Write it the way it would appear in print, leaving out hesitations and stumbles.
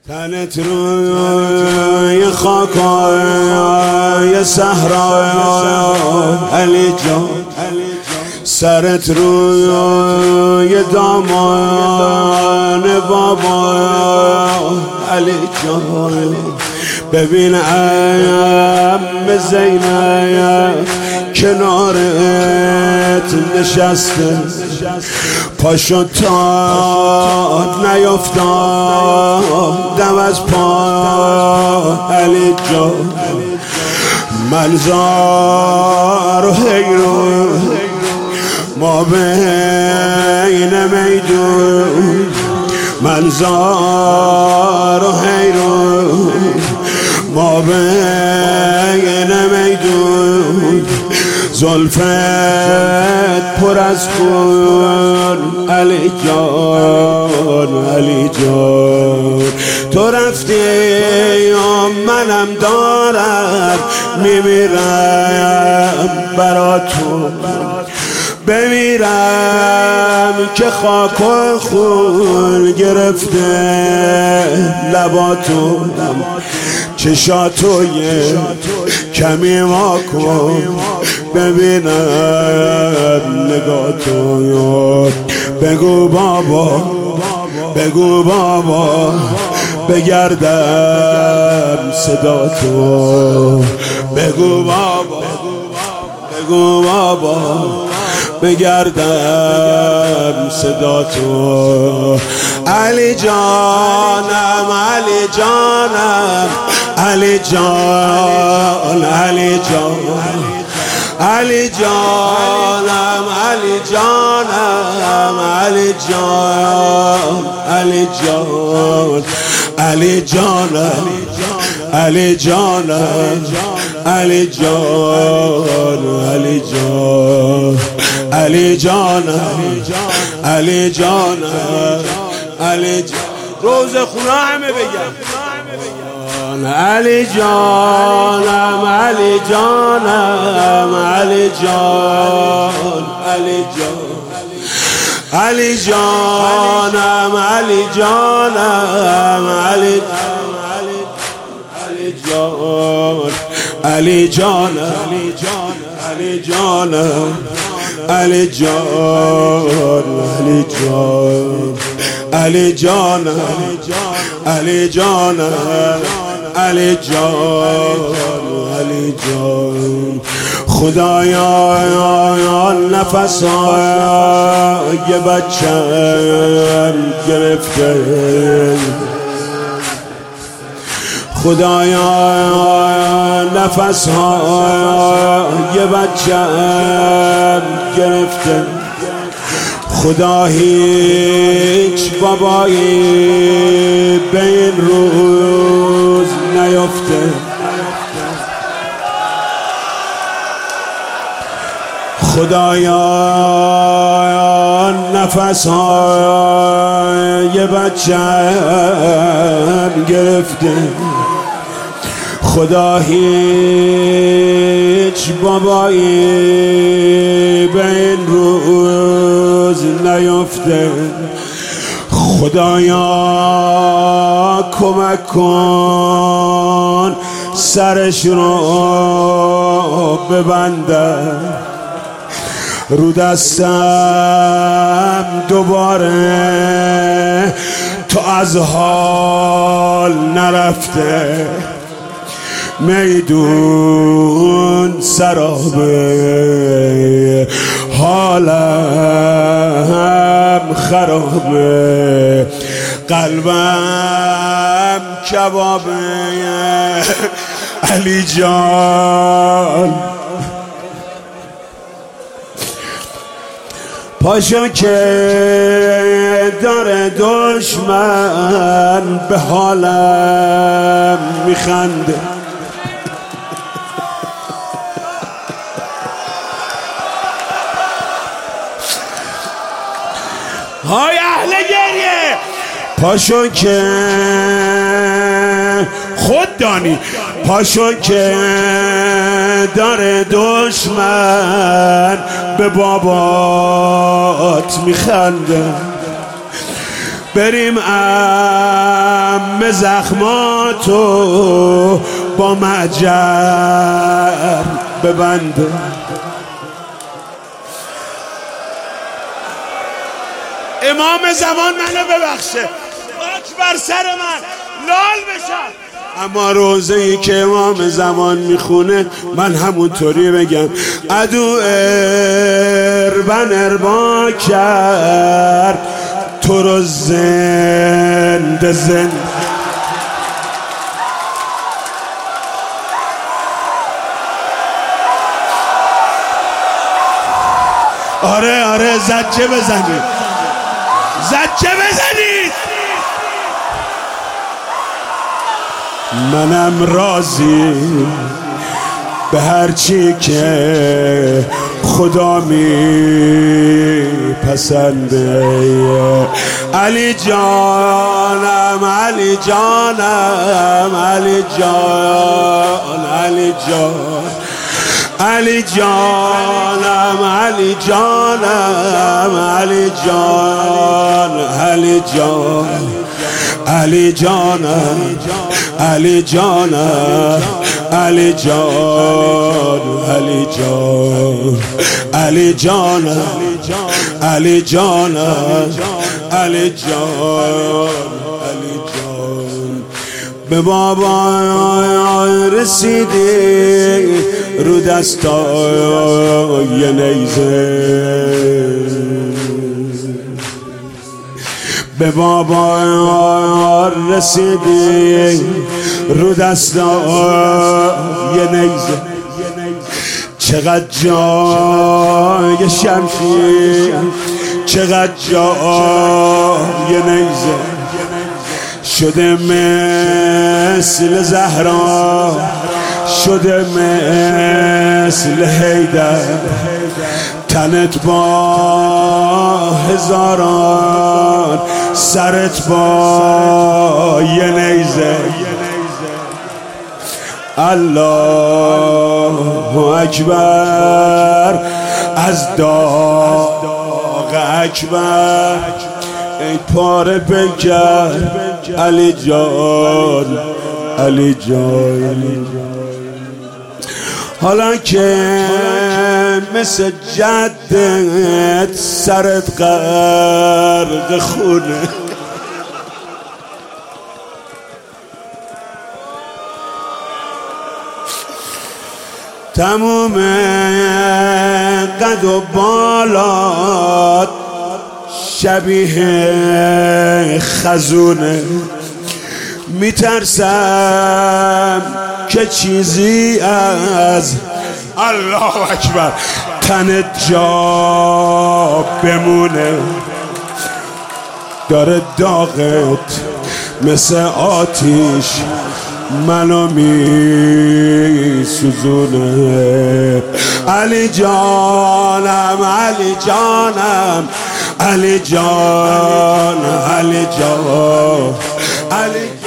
تنت روی خاکای صحرا علی جان، سرت روی دامان بابا علی جان. ببین عم زینب کنارت نشسته، پاشو تا نیفتاد دم از پا علی جان. منظار و حیرون ما بین میدون، منظار و حیرون ما بین میدون. زلفت پر از خون علی جان، علی جان. تو رفتی یا منم دارم میمیرم برا تو، بمیرم که خاک و خون گرفته لباتو. چشاتو یه کمی وا کن ببینم نگاتو. بگو بابا، بگو بابا بگردم صداتو. بگو بابا، بگو بابا بگردم صداتو. علی جانم، علی جانم، علی جان، علی جان، علی جانم، علی جانم، علی جان، علی جان، علی جانم، علی جانم، علی جان، علی جان، علی جانم، علی جانم، علی جان. روز خونه همه بگم علی جانم، علی جانم، علی جان، علی جان، علی جانم، علی جانم، علی جان، علی جانم، علی جانم، علی جان، علی جان، علی جانم، علی جانم، علی جان، علی جان. خدایا نفسای بچم گرفته، خدایا نفسهای بچم گرفته. خدا هیچ بابایی به این روز نیفته. خدایا نفسهای بچم گرفته. خدا هیچ بابایی به این روز نیفته. خدایا کمک کن سرش رو ببندم، رو دستم دوباره تو از حال نرفته. میدون سرابه حالم خرابه، قلبم کبابه علی جان. پاشو که داره دشمن به حالم میخنده. های اهل گریه پاشو که خود دانی، پاشو که داره دشمن به بابات میخنده. بریم ام زخماتو با معجر ببنده. امام زمان منو ببخشه، خاک بر سر من لال بشم. اما روزه‌ای که امام زمان میخونه من همونطوری بگم عدو اربن اربا کرد تو رو زنده زنده. آره زجه بزنید، زجه بزنید. منم راضی به هرچی که خدا میپسنده. علی جانم علی جانم علی جان علی جان علی جانم علی جانم علی جان علی جان علی جانم علی جانم علی جان علی جان علی جانم علی جانم علی جان علی جان. به بابا رسیدی رو دستای نیزه، به بابا رسیدی رو دستای نیزه. چقدر جای شمشیر، چقدر جای نیزه، شده مثل زهرا، شده مثل حیدر. تنت با هزاران، سرت با یه نیزه. الله اکبر از داغ اکبر، ای پاره پیکر علی جان علی جان. حالا که مثل جدت سرت غرق خونه، تموم قد و بالات شبیه خزونه. میترسم که چیزی از الله اکبر تنت جا بمونه. داره داغت مثل آتیش منو میسوزونه. علی جانم علی جانم علی جان علی جان علی